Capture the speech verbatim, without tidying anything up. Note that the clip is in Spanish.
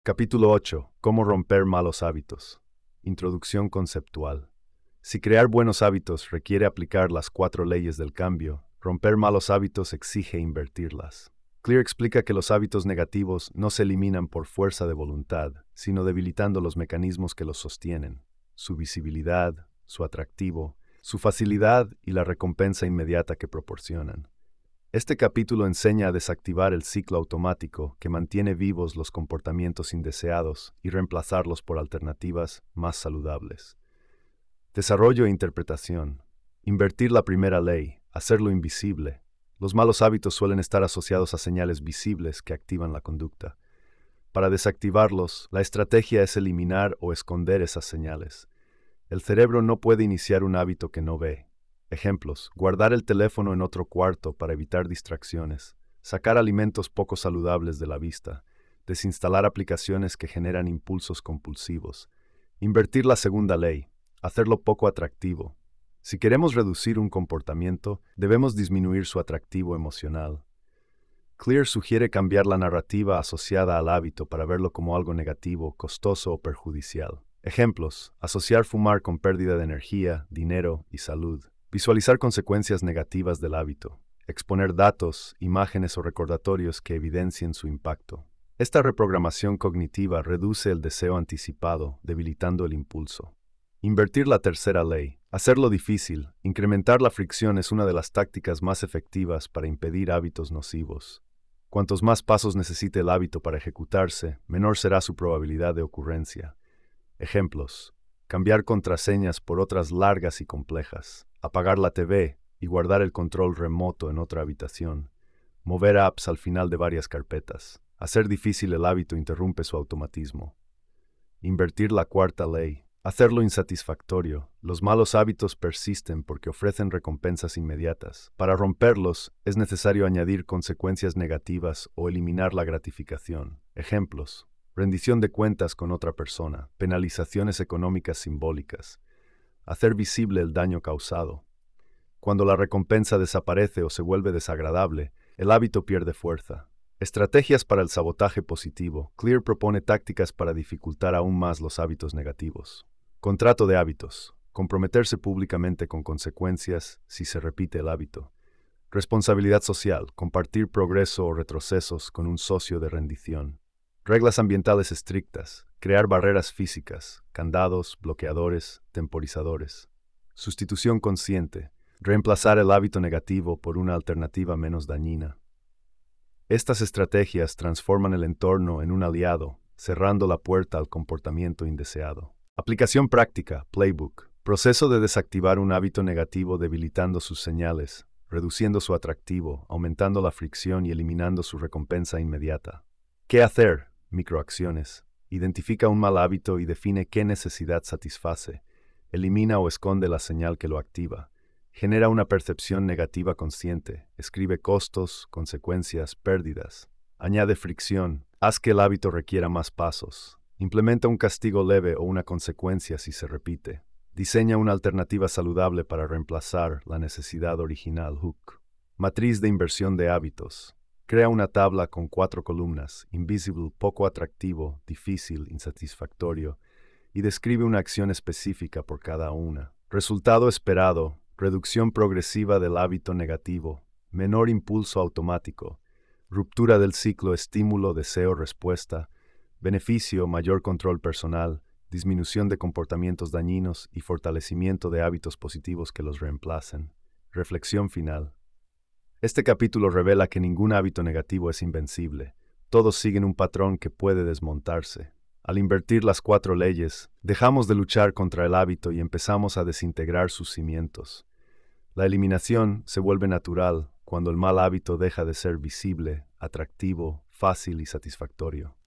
Capítulo ocho. Cómo romper malos hábitos. Introducción conceptual. Si crear buenos hábitos requiere aplicar las cuatro leyes del cambio, romper malos hábitos exige invertirlas. Clear explica que los hábitos negativos no se eliminan por fuerza de voluntad, sino debilitando los mecanismos que los sostienen, su visibilidad, su atractivo, su facilidad y la recompensa inmediata que proporcionan. Este capítulo enseña a desactivar el ciclo automático que mantiene vivos los comportamientos indeseados y reemplazarlos por alternativas más saludables. Desarrollo e interpretación. Invertir la primera ley, hacerlo invisible. Los malos hábitos suelen estar asociados a señales visibles que activan la conducta. Para desactivarlos, la estrategia es eliminar o esconder esas señales. El cerebro no puede iniciar un hábito que no ve. Ejemplos: guardar el teléfono en otro cuarto para evitar distracciones, sacar alimentos poco saludables de la vista, desinstalar aplicaciones que generan impulsos compulsivos. Invertir la segunda ley, hacerlo poco atractivo. Si queremos reducir un comportamiento, debemos disminuir su atractivo emocional. Clear sugiere cambiar la narrativa asociada al hábito para verlo como algo negativo, costoso o perjudicial. Ejemplos: asociar fumar con pérdida de energía, dinero y salud. Visualizar consecuencias negativas del hábito. Exponer datos, imágenes o recordatorios que evidencien su impacto. Esta reprogramación cognitiva reduce el deseo anticipado, debilitando el impulso. Invertir la tercera ley. Hacerlo difícil. Incrementar la fricción es una de las tácticas más efectivas para impedir hábitos nocivos. Cuantos más pasos necesite el hábito para ejecutarse, menor será su probabilidad de ocurrencia. Ejemplos: cambiar contraseñas por otras largas y complejas, apagar la T V y guardar el control remoto en otra habitación, mover apps al final de varias carpetas. Hacer difícil el hábito interrumpe su automatismo. Invertir la cuarta ley. Hacerlo insatisfactorio. Los malos hábitos persisten porque ofrecen recompensas inmediatas. Para romperlos, es necesario añadir consecuencias negativas o eliminar la gratificación. Ejemplos: rendición de cuentas con otra persona, penalizaciones económicas simbólicas, hacer visible el daño causado. Cuando la recompensa desaparece o se vuelve desagradable, el hábito pierde fuerza. Estrategias para el sabotaje positivo. Clear propone tácticas para dificultar aún más los hábitos negativos. Contrato de hábitos. Comprometerse públicamente con consecuencias si se repite el hábito. Responsabilidad social. Compartir progreso o retrocesos con un socio de rendición. Reglas ambientales estrictas. Crear barreras físicas, candados, bloqueadores, temporizadores. Sustitución consciente. Reemplazar el hábito negativo por una alternativa menos dañina. Estas estrategias transforman el entorno en un aliado, cerrando la puerta al comportamiento indeseado. Aplicación práctica, Playbook. Proceso de desactivar un hábito negativo debilitando sus señales, reduciendo su atractivo, aumentando la fricción y eliminando su recompensa inmediata. ¿Qué hacer? Microacciones. Identifica un mal hábito y define qué necesidad satisface. Elimina o esconde la señal que lo activa. Genera una percepción negativa consciente. Escribe costos, consecuencias, pérdidas. Añade fricción. Haz que el hábito requiera más pasos. Implementa un castigo leve o una consecuencia si se repite. Diseña una alternativa saludable para reemplazar la necesidad original. Hook. Matriz de inversión de hábitos. Crea una tabla con cuatro columnas: invisible, poco atractivo, difícil, insatisfactorio, y describe una acción específica por cada una. Resultado esperado: reducción progresiva del hábito negativo, menor impulso automático, ruptura del ciclo estímulo, deseo, respuesta, beneficio, mayor control personal, disminución de comportamientos dañinos y fortalecimiento de hábitos positivos que los reemplacen. Reflexión final. Este capítulo revela que ningún hábito negativo es invencible. Todos siguen un patrón que puede desmontarse. Al invertir las cuatro leyes, dejamos de luchar contra el hábito y empezamos a desintegrar sus cimientos. La eliminación se vuelve natural cuando el mal hábito deja de ser visible, atractivo, fácil y satisfactorio.